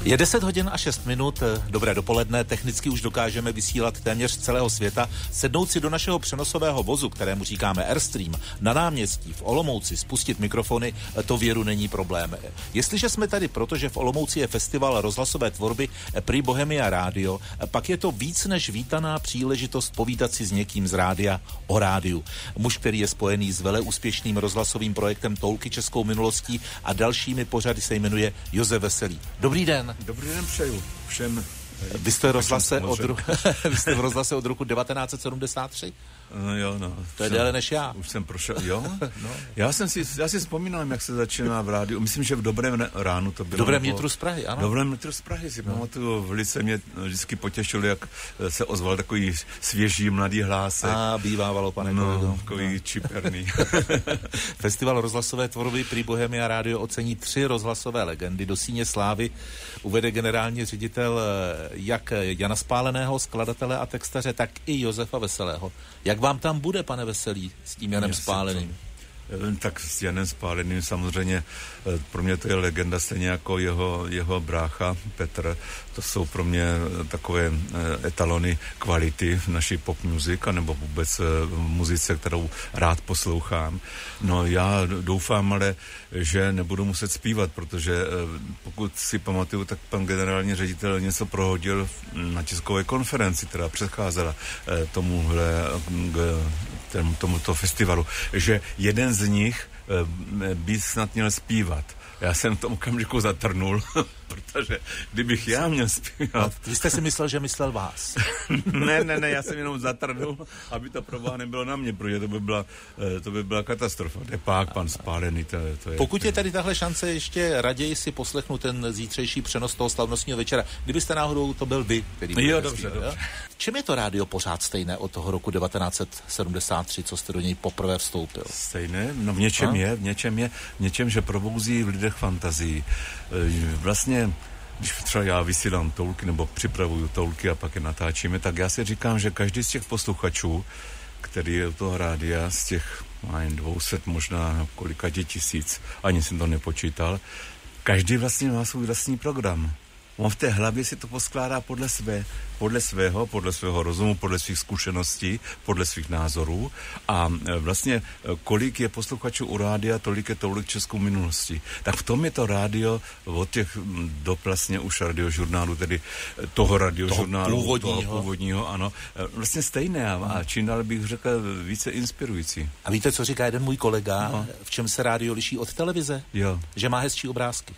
Je 10 hodin a 6 minut, dobré dopoledne, technicky už dokážeme vysílat téměř z celého světa. Sednout si do našeho přenosového vozu, kterému říkáme Airstream, na náměstí v Olomouci, spustit mikrofony, to věru není problém. Jestliže jsme tady, protože v Olomouci je festival rozhlasové tvorby Prix Bohemia Radio, pak je to víc než vítaná příležitost povídat si s někým z rádia o rádiu. Muž, který je spojený s veleúspěšným rozhlasovým projektem Toulky českou minulostí a dalšími pořady, se jmenuje Josef Veselý. Dobrý den. Dobrý den přeju všem. Vy jste v rozhlase od roku 1973? No jo, no. To je déle než já. Už jsem prošel, jo? No. Já si vzpomínám, jak se začíná v rádiu. Myslím, že v Dobrém ránu to bylo. V Dobrém metru z Prahy, ano. V Dobrém metru z Prahy si pamatuju. Velice mě vždycky potěšilo, jak se ozval takový svěží mladý hlásek. Bývávalo, pane kolego. Takový čiperný. Festival rozhlasové tvorby Prix Bohemia Radio ocení 3 rozhlasové legendy. Do síně slávy uvede generální ředitel jak Jana Spáleného, skladatele a textaře, tak i Josefa Veselého. Jak vám tam bude, pane Veselý, s tím Janem Spáleným? Tak s Janem Spáleným samozřejmě, pro mě to je legenda, stejně jako jeho brácha Petr. To jsou pro mě takové etalony kvality v naší pop music, nebo vůbec v muzice, kterou rád poslouchám. No já doufám ale, že nebudu muset zpívat, protože pokud si pamatuju, tak pan generální ředitel něco prohodil na tiskové konferenci, která předcházela tomuto festivalu, že jeden z nich by snad měl zpívat. Já jsem v tom okamžiku zatrnul, protože kdybych já měl zpívat... Vy jste si myslel, že myslel vás. Ne, já jsem jenom zatrnul, aby to proboha nebylo na mě, protože to by byla katastrofa. Pak pan Spálený, to je... Pokud je tady tahle šance, ještě raději si poslechnu ten zítřejší přenos toho slavnostního večera. Kdybyste náhodou to byl vy, který... Jo, dobře. V čem je to rádio pořád stejné od toho roku 1973, co jste do něj poprvé vstoupil? Stejné? No v něčem, že probouzí v lidech fantazii. Vlastně, když třeba já vysílám toulky, nebo připravuju toulky a pak je natáčíme, tak já si říkám, že každý z těch posluchačů, který je u toho rádia, z těch 200, možná kolika tisíc, ani jsem to nepočítal, každý vlastně má svůj vlastní program. On v té hlavě si to poskládá podle svého rozumu, podle svých zkušeností, podle svých názorů a vlastně kolik je posluchačů u rádia, tolik je tolik českou minulostí. Tak v tom je to rádio od těch do vlastně už radiožurnálu, tedy toho radiožurnálu, toho původního, ano, vlastně stejné a čím dál bych řekl více inspirující. A víte, co říká jeden můj kolega? No. V čem se rádio liší od televize? Jo. Že má hezčí obrázky.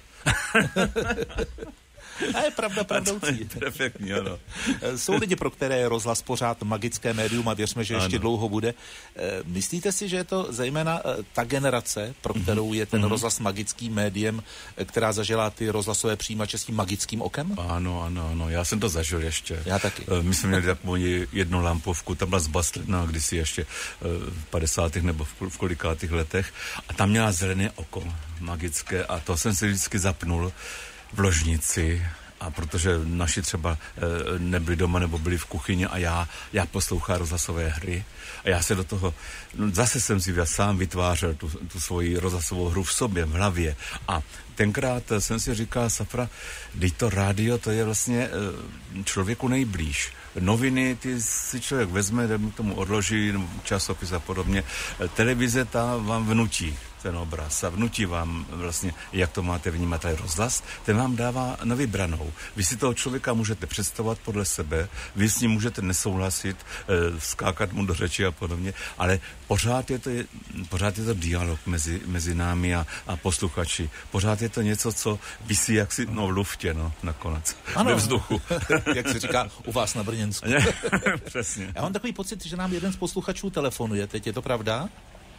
A je pravdoucí. Perfektní, ano. Jsou lidi, pro které je rozhlas pořád magické médium a věřme, že ještě dlouho bude. Myslíte si, že je to zejména ta generace, pro kterou je ten rozhlas magickým médiem, která zažila ty rozhlasové přijímače s tím magickým okem? Ano, já jsem to zažil ještě. Já taky. My jsme měli takovou jednu lampovku, tam byla zbastlená kdysi ještě v 50. nebo v kolikátých letech a tam měla zelené oko magické a to jsem si vždycky zapnul v ložnici, a protože naši třeba nebyli doma nebo byli v kuchyni a já poslouchám rozhlasové hry a já se do toho, zase jsem si sám vytvářel tu svoji rozhlasovou hru v sobě, v hlavě a tenkrát jsem si říkal, Safra, teď to rádio, to je vlastně člověku nejblíž. Noviny, ty si člověk vezme, mu tomu odloží, časopis a podobně. Televize, ta vám vnutí ten obraz a vnutí vám vlastně, jak to máte vnímat, ale rozhlas, ten vám dává na vybranou. Vy si toho člověka můžete představovat podle sebe, vy s ním můžete nesouhlasit, skákat mu do řeči a podobně, ale pořád je to dialog mezi námi a posluchači. Pořád je to něco, co visí jaksi v luftě, nakonec. Ano. Ve vzduchu. Jak se říká u vás na Brněnsku. Přesně. Já mám takový pocit, že nám jeden z posluchačů telefonuje. Teď je to pravda?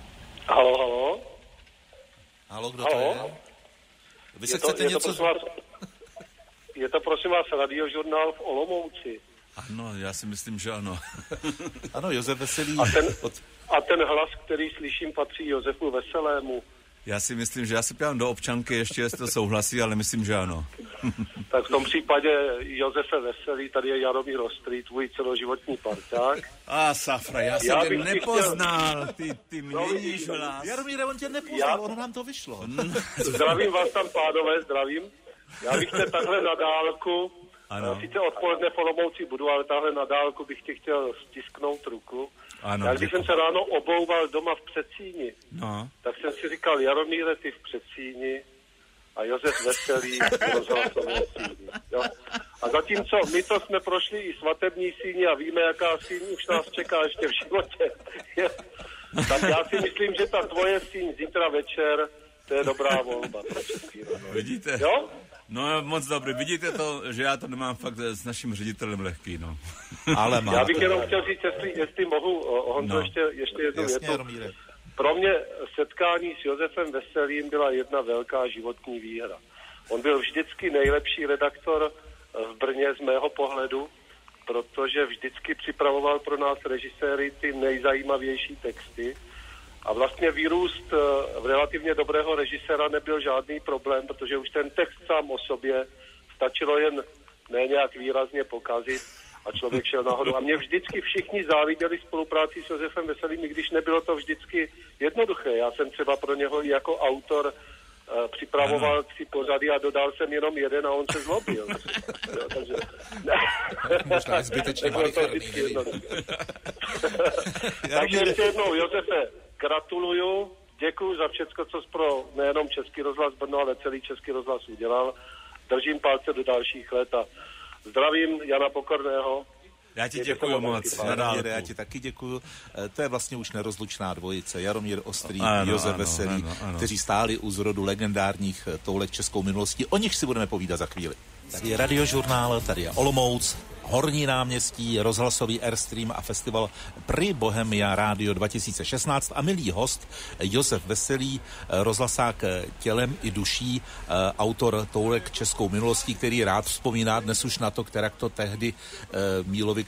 Halo? Halo, kdo to je? Vy se chcete něco... Je to prosím vás radiožurnál v Olomouci. Ano, já si myslím, že ano. Ano, Josef Veselý. A ten hlas, který slyším, patří Josefu Veselému. Já si myslím, že já si pěvám do občanky, ještě jestli to souhlasí, ale myslím, že ano. Tak v tom případě Josefe Veselý, tady je Jaromír Ostrý, tvůj celoživotní parťák. Safra, já jsem tě nepoznal, ty měníš hlas. Jaromíre, on tě nepoznal, ono nám to vyšlo. Zdravím vás tam, pánové, zdravím. Já bych chtěl takhle na dálku, sice odpoledne v Olomouci budu, ale takhle na dálku bych ti chtěl stisknout ruku. Ano, já když jsem se ráno obouval doma v předsíni, tak jsem si říkal, Jaromíre, ty v předsíni a Josef Veselý v rozhlasové síni. Jo? A zatímco my to jsme prošli i svatební síni a víme, jaká síň už nás čeká ještě v životě. Tak já si myslím, že ta tvoje síň zítra večer, to je dobrá volba. Vidíte? Jo? No moc dobrý. Vidíte to, že já to nemám fakt s naším ředitelem lehký, no. Ale já bych jenom chtěl říct, jestli mohu, Honzo, ještě jednu větu. Pro mě setkání s Josefem Veselým byla jedna velká životní výhra. On byl vždycky nejlepší redaktor v Brně z mého pohledu, protože vždycky připravoval pro nás režiséry ty nejzajímavější texty. A vlastně vyrůst v relativně dobrého režiséra nebyl žádný problém, protože už ten text sám o sobě stačilo jen ne nějak výrazně pokazit a člověk šel nahoru. A mě vždycky všichni záviděli spolupráci s Josefem Veselým, i když nebylo to vždycky jednoduché. Já jsem třeba pro něho jako autor připravoval si pořady a dodal jsem jenom jeden a on se zlobil. Takže možná zbytečně malicherný. Takže ještě jednou, Josefe, gratuluju, děkuju za všecko, co jsi pro nejenom Český rozhlas Brno, ale celý Český rozhlas udělal. Držím palce do dalších let a zdravím Jana Pokorného. Já ti děkuju moc. Já ti taky děkuju. To je vlastně už nerozlučná dvojice. Jaromír Ostrý, Josef Veselý, kteří stáli u zrodu legendárních toulek českou minulostí. O nich si budeme povídat za chvíli. Tady je Radiožurnál, tady je Olomouc, Horní náměstí, rozhlasový Airstream a festival Pri Bohemia Radio 2016 a milý host Josef Veselý, rozhlasák tělem i duší, autor toulek českou minulostí, který rád vzpomíná dnes už na to, kterak to tehdy Mílovi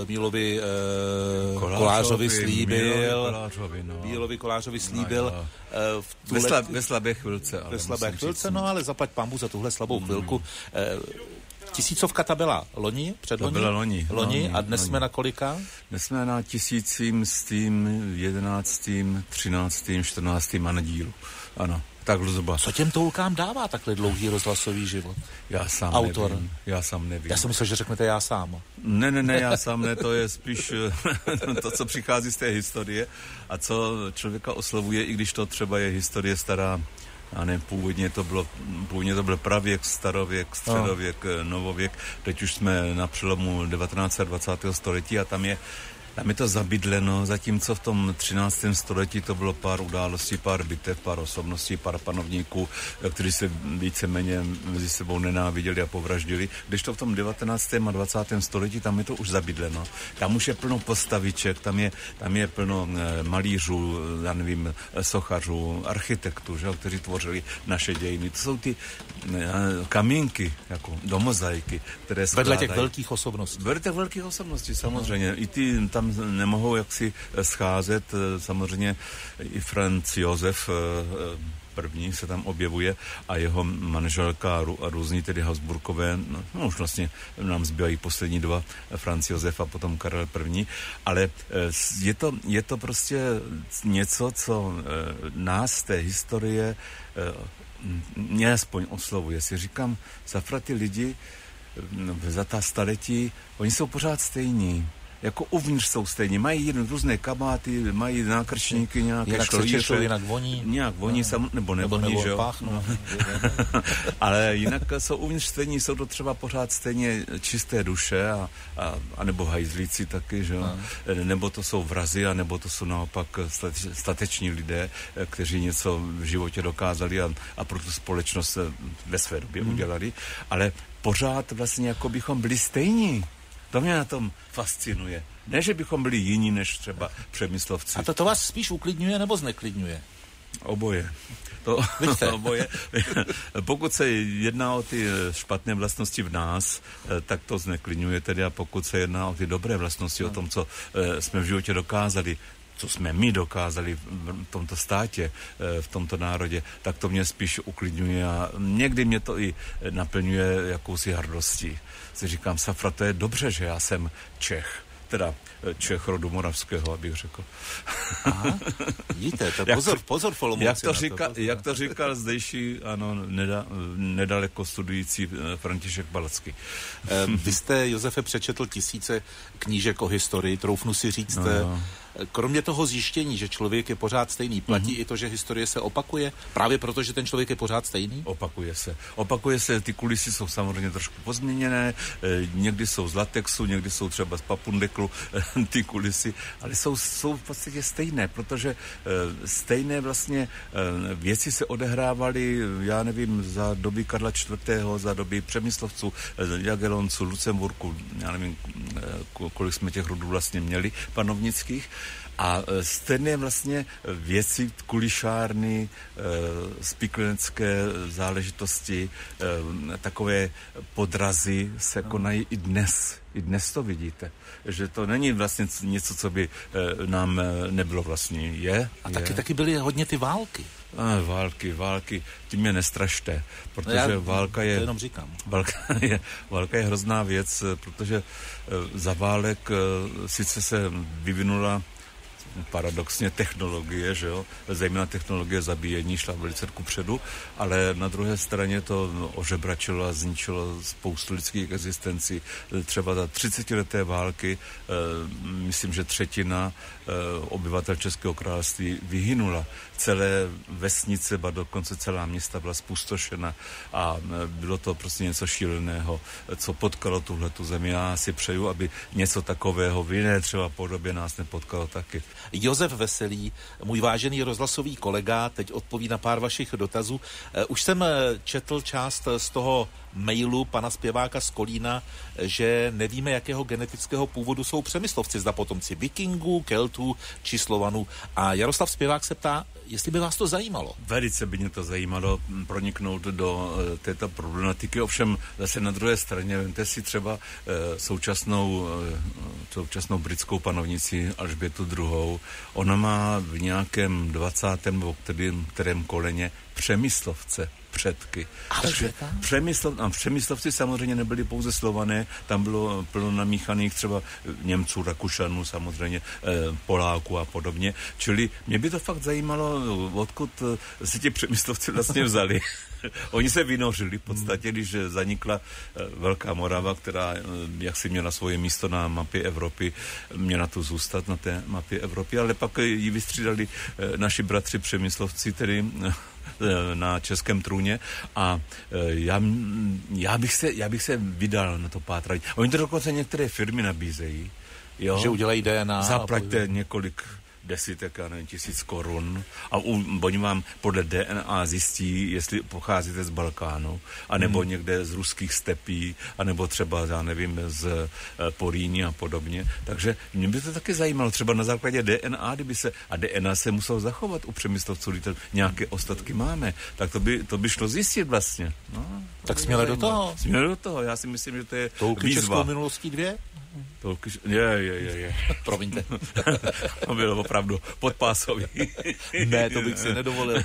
Kolářovi slíbil. Mílovi Kolářovi slíbil. Ve slabé chvilce. Ve slabé chvilce, no ale zaplať pambu za tuhle slabou chvilku. Tisícovka ta byla loni, předloni? To byla loni. A dnes jsme na kolika? Dnes jsme na 1000, 11., 13., 14. a na dílu. Ano, tak zhruba. Co těm toulkám dává takhle dlouhý rozhlasový život? Já sám nevím. Já jsem myslel, že řeknete já sám. Ne, já sám ne, to je spíš to, co přichází z té historie a co člověka oslovuje, i když to třeba je historie stará. A ne, původně to byl pravěk, starověk, středověk, novověk. Teď už jsme na přelomu 19. a 20. století a tam je to zabydleno, zatímco v tom 13. století to bylo pár událostí, pár bitev, pár osobností, pár panovníků, kteří se víceméně mezi sebou nenáviděli a povraždili. Když to v tom 19. a 20. století, tam je to už zabydleno. Tam už je plno postaviček, tam je plno malířů, já nevím, sochařů, architektů, že, kteří tvořili naše dějiny. To jsou ty kamínky, jako do mozaiky, které skládají. Vedle těch velkých osobností. Vedle těch velkých osobností, samozřejmě. I ty tam nemohou jaksi scházet, samozřejmě i Franz Josef první se tam objevuje a jeho manželka a různí tedy Habsburkové, no už vlastně nám zbývají poslední dva, Franz Josef a potom Karel I, ale je to prostě něco, co nás z té historie mě aspoň oslovuje. Si říkám, zafra ty lidi za ta staletí, oni jsou pořád stejní. Jako uvnitř jsou stejně. Mají různé kabáty, mají nákrčníky, nějaké šlíře. Jinak voní. Nějak voní, nebo nevoní, že jo? Ale jinak jsou uvnitř stejní, jsou to třeba pořád stejně čisté duše a nebo hajzlíci taky, že jo? Nebo to jsou vrazi, a nebo to jsou naopak stateční lidé, kteří něco v životě dokázali a pro tu společnost ve své době udělali. Ale pořád vlastně jako bychom byli stejní. To mě na tom fascinuje. Ne, že bychom byli jiní než třeba Přemyslovci. A to vás spíš uklidňuje nebo zneklidňuje? Oboje. Oboje. Pokud se jedná o ty špatné vlastnosti v nás, tak to zneklidňuje tedy, a pokud se jedná o ty dobré vlastnosti, o tom, co jsme v životě dokázali, co jsme my dokázali v tomto státě, v tomto národě, tak to mě spíš uklidňuje a někdy mě to i naplňuje jakousi hrdostí. Si říkám, safra, to je dobře, že já jsem Čech. teda Čech rodu moravského, abych řekl. Aha, vidíte, to pozor v Olomouci. Jak to říkal zdejší, ano, nedaleko studující František Balacký. Vy jste, Josefe, přečetl tisíce knížek o historii, troufnu si říct, no. Kromě toho zjištění, že člověk je pořád stejný, platí i to, že historie se opakuje? Právě proto, že ten člověk je pořád stejný? Opakuje se, ty kulisy jsou samozřejmě trošku pozměněné, někdy jsou z latexu, někdy jsou třeba z papundeklu, ty kulisy, ale jsou v podstatě stejné, protože stejné vlastně věci se odehrávaly, já nevím, za doby Karla IV., za doby Přemyslovců, Jagellonců, Lucemburku, já nevím, kolik jsme těch rodů vlastně měli panovnických. A stejné vlastně věci, kulišárny, spiklenecké záležitosti, takové podrazy se konají i dnes. I dnes to vidíte, že to není vlastně něco, co by nám nebylo vlastně. Taky byly hodně ty války. Války, ty mě nestrašte, protože válka je... To jenom říkám. Válka je hrozná věc, protože za válek sice se vyvinula paradoxně technologie, že jo, zejména technologie zabíjení šla velice kupředu, ale na druhé straně to ožebračilo a zničilo spoustu lidských existencí. Třeba za 30leté války, myslím, že 1/3 obyvatel Českého království vyhynula. Celé vesnice, ba dokonce celá města byla zpustošena a bylo to prostě něco šíleného, co potkalo tuhletu zemi. Já si přeju, aby něco takového v jiné třeba podobě nás nepotkalo taky. Josef Veselý, můj vážený rozhlasový kolega, teď odpoví na pár vašich dotazů. Už jsem četl část z toho mailu pana zpěváka z Kolína, že nevíme, jakého genetického původu jsou Přemyslovci, zda potomci Vikingů, Keltů či Slovanů. A Jaroslav Zpěvák se ptá, jestli by vás to zajímalo. Velice by mě to zajímalo proniknout do této problematiky, ovšem zase na druhé straně, vemte si třeba současnou britskou panovnici Alžbětu II. Ona má v nějakém 20. nebo kterém koleně Přemyslovce předky. Takže Přemyslovci samozřejmě nebyli pouze Slované, tam bylo plno namíchaných třeba Němců, Rakušanů, samozřejmě Poláků a podobně. Čili mě by to fakt zajímalo, odkud si ti Přemyslovci vlastně vzali. Oni se vynořili v podstatě, když zanikla Velká Morava, která jaksi měla svoje místo na mapě Evropy, měla tu zůstat na té mapě Evropy, ale pak ji vystřídali naši bratři Přemyslovci, tedy na českém trůně a já bych se vydal na to pátrání. Oni to dokonce některé firmy nabízejí. Jo? Že udělají DNA. Zaplaťte několik desítek, 1000 korun a oni vám podle DNA zjistí, jestli pocházíte z Balkánu, anebo někde z ruských stepí, anebo třeba, já nevím, z Porýní a podobně. Takže mě by to taky zajímalo, třeba na základě DNA, a DNA se muselo zachovat u Přemyslovců, když nějaké ostatky máme, tak to by šlo zjistit vlastně. No, tak směle do toho. Směle do toho, já si myslím, že to je výzva. Českou minulostí 2? Je. Promiňte. To bylo opravdu podpásový. Ne, to bych si nedovolil.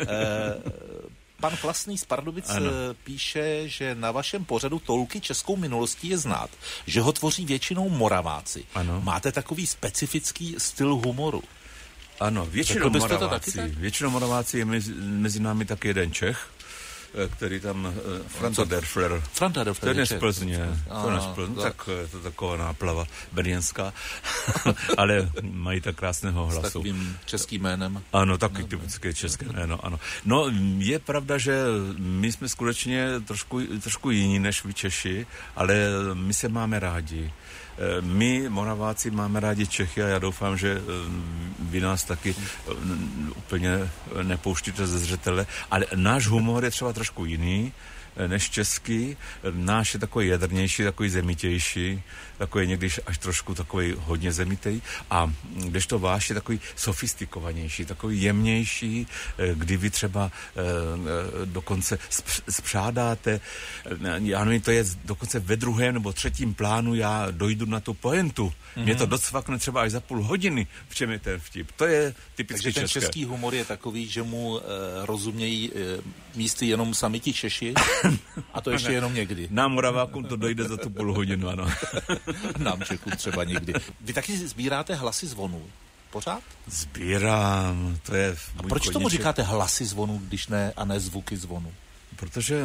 Pan Klasný z Pardubic píše, že na vašem pořadu Toulky českou minulostí je znát, že ho tvoří většinou Moraváci. Ano. Máte takový specifický styl humoru. Ano, většinou Moraváci je mezi námi taky jeden Čech, který tam Franta Derfler. To je z Plzně. Tak je to taková náplava brněnská. Ale mají tak krásného hlasu. S takovým českým jménem. Ano, taky typické české jméno, ano. No, je pravda, že my jsme skutečně trošku jiní než vy Češi, ale my se máme rádi. My, Moraváci, máme rádi Čechy a já doufám, že vy nás taky úplně nepouštíte ze zřetele, ale náš humor je třeba trošku jiný než český. Náš je takový jadrnější, takový zemitější, takový někdy až trošku takový hodně zemitej a kdežto váš je takový sofistikovanější, takový jemnější, kdy vy třeba dokonce spřádáte, já nevím, to je dokonce ve 2. nebo 3. plánu, já dojdu na tu pointu. Mě to docvakne třeba až za půl hodiny, v čem je ten vtip. To je typicky české. Takže ten český humor je takový, že mu rozumějí místy jenom sami ti Češi? A to ještě jenom někdy. Nám Moravákům to dojde za tu půl hodinu, ano. Nám Čechům třeba někdy. Vy taky sbíráte hlasy zvonů? Pořád? Sbírám, to je... A proč tomu říkáte hlasy zvonů, když ne, a ne zvuky zvonů? Protože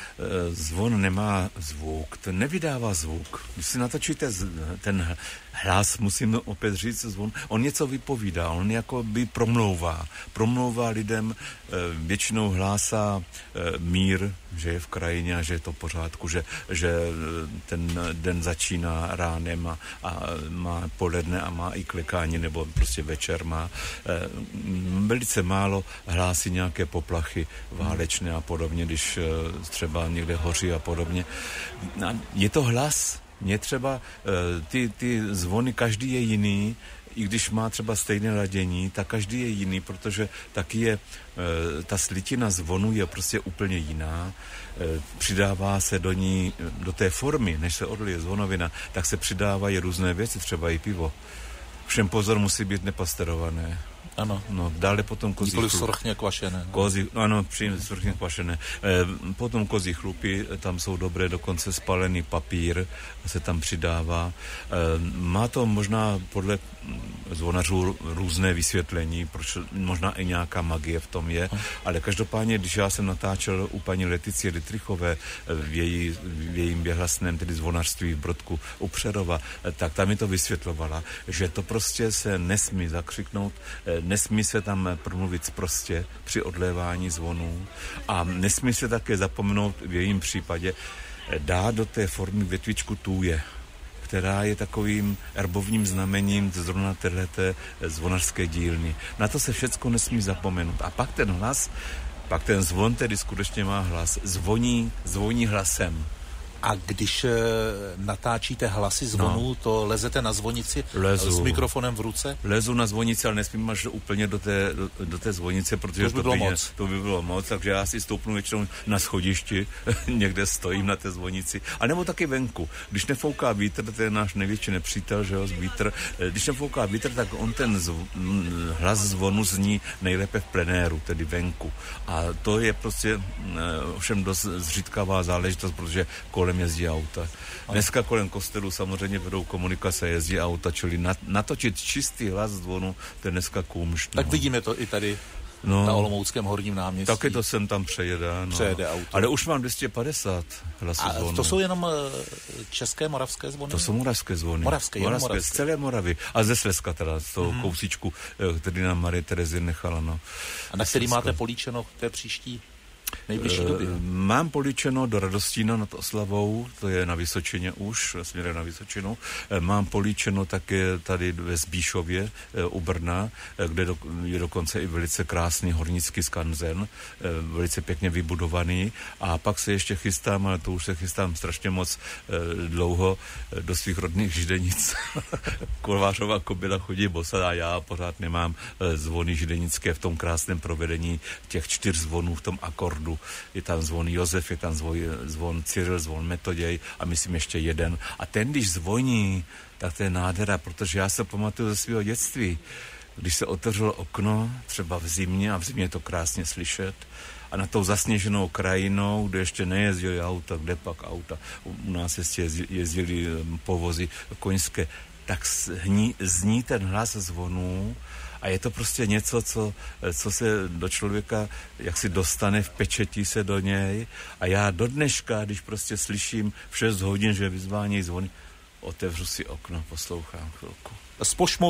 zvon nemá zvuk, ten nevydává zvuk. Když si natočíte ten hlas, musím opět říct zvon, on něco vypovídá, on jako by promlouvá lidem, většinou hlásá mír, že je v krajině a že je to v pořádku, že ten den začíná ránem a má poledne a má i klekání, nebo prostě večer má. Velice málo hlásí nějaké poplachy válečné a podobně, když třeba někde hoří a podobně. Je to hlas. Mně třeba ty zvony, každý je jiný, i když má třeba stejné ladění, tak každý je jiný, protože taky je, ta slitina zvonu je prostě úplně jiná. Přidává se do ní, do té formy, než se odlije zvonovina, tak se přidávají různé věci, třeba i pivo. Všem pozor, musí být nepasterované. Ano. No, dále potom kozí chlupy. Nikoli svrchně kvašené. Ano, svrchně kvašené. Potom kozí chlupy, tam jsou dobré, dokonce spalený papír se tam přidává. Má to možná podle zvonařů různé vysvětlení, proč možná i nějaká magie v tom je, ale každopádně, když já jsem natáčel u paní Leticie Dittrichové v jejím běhlasném, tedy zvonařství v Brodku u Přerova, tak tam mi to vysvětlovala, že to prostě se nesmí zakřiknout, nesmí se tam promluvit sprostě při odlévání zvonů a nesmí se také zapomenout v jejím případě dát do té formy větvičku tůje, která je takovým erbovním znamením zrovna téhleté zvonařské dílny. Na to se všecko nesmí zapomenout. A pak ten hlas, pak ten zvon tedy skutečně má hlas, zvoní hlasem. A když natáčíte hlasy zvonů, to lezete na zvonici s mikrofonem v ruce? Lezu na zvonici, ale nesmím až úplně do té zvonice, protože to by bylo moc, takže já si stoupnu většinou na schodišti, někde stojím na té zvonici, a nebo taky venku. Když nefouká vítr, to je náš největší nepřítel, že jo, vítr. Když nefouká vítr, tak on ten hlas zvonu zní nejlépe v plenéru, tedy venku. A to je prostě ovšem dost zřídkavá záležitost, protože kolem jezdí auta. Dneska kolem kostelu samozřejmě vedou komunikace, jezdí auta, čili natočit čistý hlas zvonu, to je dneska kůmž. Tak vidíme to i tady na Olomouckém Horním náměstí. Taky to sem tam přejede auto. Ale už mám 250 hlasů zvonu. To jsou jenom české, moravské zvony? To jsou moravské zvony. Moravské. Z celé Moravy. A ze Slezska teda, z toho kousíčku, který nám Marie Terezie nechala. No. A na který máte políčeno té příští nejbližší době? Mám políčeno do Radostína nad Oslavou, to je na Vysočině už, směrem na Vysočinu. Mám políčeno také tady ve Zbíšově u Brna, kde je dokonce i velice krásný hornický skanzen, velice pěkně vybudovaný. A pak se ještě chystám, ale to už se chystám strašně moc dlouho, do svých rodných Židenic. Kovářová kobyla chodí bosa a já pořád nemám zvony židenické v tom krásném provedení těch 4 zvonů v tom akordu. Je tam zvon Josef, je tam zvon Cyril, zvon Metoděj a myslím ještě jeden. A ten, když zvoní, tak to je nádhera, protože já se pamatuju ze svého dětství, když se otevřelo okno, třeba v zimě, a v zimě je to krásně slyšet, a na tou zasněženou krajinou, kde ještě nejezdili auta, kde pak auta, u nás ještě jezdili povozy koňské, tak zní ten hlas zvonů. A je to prostě něco, co se do člověka jaksi dostane, vpečetí se do něj. A já do dneška, když prostě slyším v 6 hodin, že vyzvání zvony, otevřu si okno, poslouchám chvilku. Z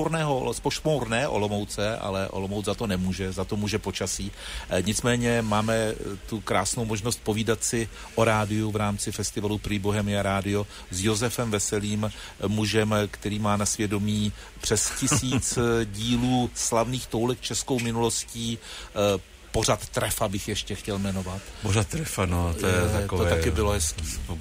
pošmourné Olomouce, ale Olomouc za to nemůže, za to může počasí. Nicméně máme tu krásnou možnost povídat si o rádiu v rámci festivalu Prý Bohemia Radio s Josefem Veselým, mužem, který má na svědomí přes 1000 dílů slavných toulek českou minulostí. Pořad Trefa bych ještě chtěl jmenovat. Pořad Trefa, no, to je takové... To taky bylo hezký.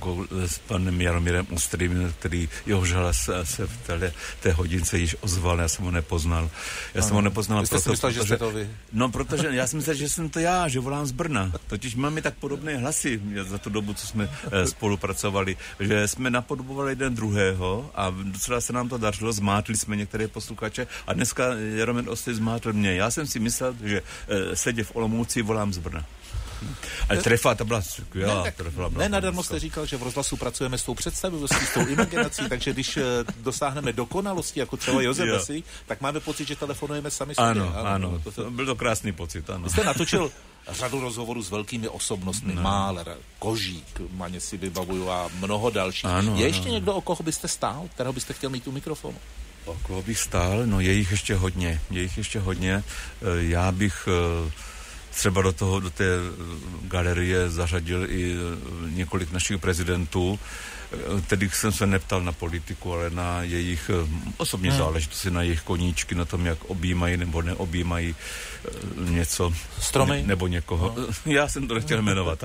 S panem Jaromírem Ústrým, který jehož hlas se v té hodince již ozval, já jsem ho nepoznal. Vy jste si myslel, že jste to vy? No, protože já jsem myslel, že jsem to já, že volám z Brna. Totiž máme tak podobné hlasy za tu dobu, co jsme spolupracovali, že jsme napodobovali jeden druhého a docela se nám to dařilo, zmátli jsme některé posluchače a dneska Jaromír Ostrý zmátl mě. Já jsem si myslel, že sedě v Olomouci volám z Brna. Ale trefa, to byla skvělá. Ne, nadarmo jste říkal, že v rozhlasu pracujeme s tou představivostí, s tou imaginací, takže když dosáhneme dokonalosti, jako třeba Josef Veselý, tak máme pocit, že telefonujeme sami sobě. Ano. Byl to krásný pocit, ano. Vy jste natočil řadu rozhovorů s velkými osobnostmi, Mahler, Kožík, Maně si vybavuju a mnoho dalších. Je ještě někdo, o koho byste stál, kterého byste chtěl mít u mikrofonu? O koho bych stál? No je jich ještě hodně. Já bych třeba do té galerie zařadil i několik našich prezidentů, kterých jsem se neptal na politiku, ale na jejich osobní záležitosti, na jejich koníčky, na tom, jak objímají nebo neobjímají něco. Stromy? Nebo někoho. Já jsem to nechtěl jmenovat.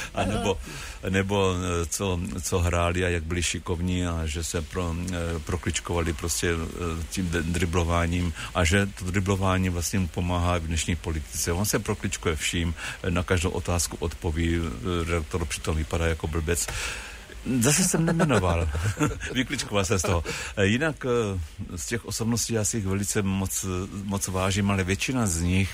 Nebo co hráli a jak byli šikovní a že se prokličkovali prostě tím driblováním a že to driblování vlastně mu pomáhá v dnešní politice. On se prokličkuje vším, na každou otázku odpoví, redaktor přitom vypadá jako blbec. Zase jsem nemenoval. Vykličkoval se z toho. Jinak z těch osobností já si jich velice moc vážím, ale většina z nich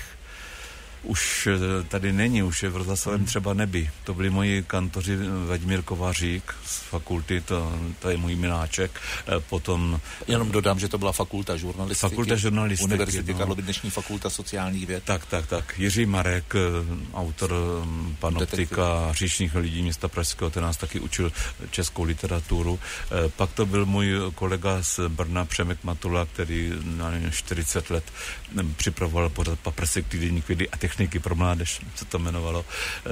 už tady není, už je v rozhlasovém třeba nebi. To byli moji kantoři Vladimír Kovařík z fakulty, to je můj miláček. Potom... Jenom dodám, že to byla fakulta žurnalistiky. Univerzity Karlovy, dnešní fakulta sociálních věd. Tak. Jiří Marek, autor Panoptika, Říšných lidí města Pražského, ten nás taky učil českou literaturu. Pak to byl můj kolega z Brna Přemek Matula, který na 40 let připravoval pořad Paprsek, týdeník vědy a techniky pro mládež, co to jmenovalo.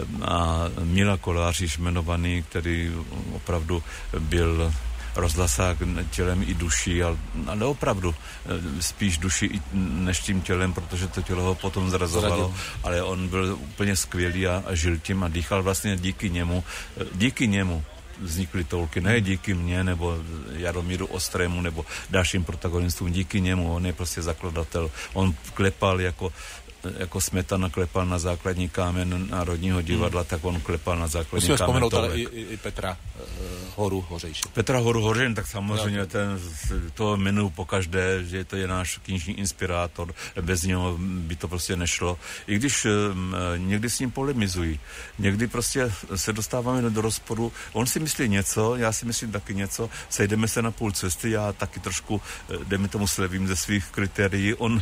A Míla Kolář, již jmenovaný, který opravdu byl rozhlasák tělem i duší, ale opravdu spíš duší než tím tělem, protože to tělo ho potom zrazovalo, ale on byl úplně skvělý a žil tím a dýchal vlastně díky němu vznikly tolky, ne díky mně, nebo Jaromíru Ostrému, nebo dalším protagonistům, díky němu, on je prostě zakladatel. On klepal jako Smetana klepal na základní kámen Národního divadla, tak on klepal na základní kámen. Musíme vzpomenout ale i Petra Horu Hořejše. Petra Horu Hořejen, tak samozřejmě to jmenuji pokaždé, že to je náš knižní inspirátor, bez něho by to prostě nešlo. I když někdy s ním polemizují, někdy prostě se dostáváme do rozporu, on si myslí něco, já si myslím taky něco, sejdeme se na půl cesty, já taky trošku, jdeme tomu slevím ze svých kritérií, on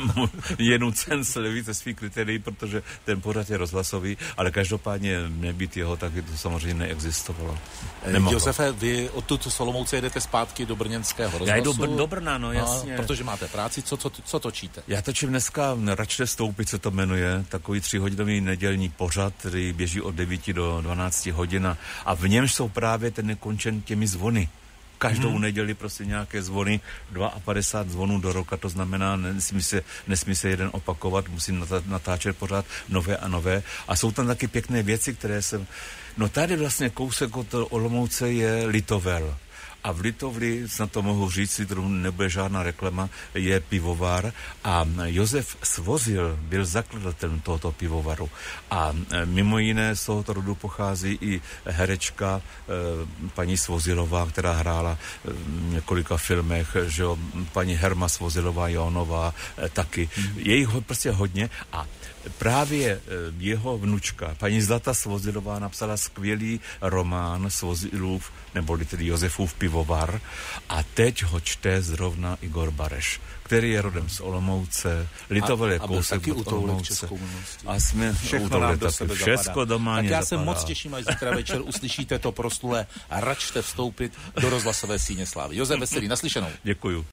je nucen slevit ze svých kritérií, protože ten pořad je rozhlasový, ale každopádně nebýt jeho, tak by to samozřejmě neexistovalo. Josefe, vy odtud z Olomouce jedete zpátky do brněnského rozhlasu. Já jdu do Brna, no jasně. Protože máte práci, co točíte? Já točím dneska Račte vstoupit, se to jmenuje, takový 3hodinový nedělní pořad, který běží od 9 do 12 hodin a v němž jsou právě ten nekončen těmi zvony. Každou neděli prostě nějaké zvony, 52 zvonů do roka, to znamená, nesmí se jeden opakovat, musím natáčet pořád nové a nové. A jsou tam taky pěkné věci, které jsem... No tady vlastně kousek od Olomouce je Litovel. A v Litovli, snad to mohu říct, to nebude žádná reklama, je pivovar a Josef Svozil byl zakladatelem tohoto pivovaru. A mimo jiné z tohoto rodu pochází i herečka paní Svozilová, která hrála v několika filmech, že jo, paní Herma Svozilová Jónová taky. Je jich prostě hodně a právě jeho vnučka, paní Zlata Svozilová, napsala skvělý román Svozilův, neboli tedy Josefův pivovar a teď ho čte zrovna Igor Bareš, který je rodem z Olomouce, Litovel je kousek od Olomouce. A jsme všechno nám do sebe Všecko doma tak já se zapadá. moc těším, až zítra večer uslyšíte to proslulé Račte vstoupit do rozhlasové síně slávy. Josef Veselý, naslyšenou. Děkuju.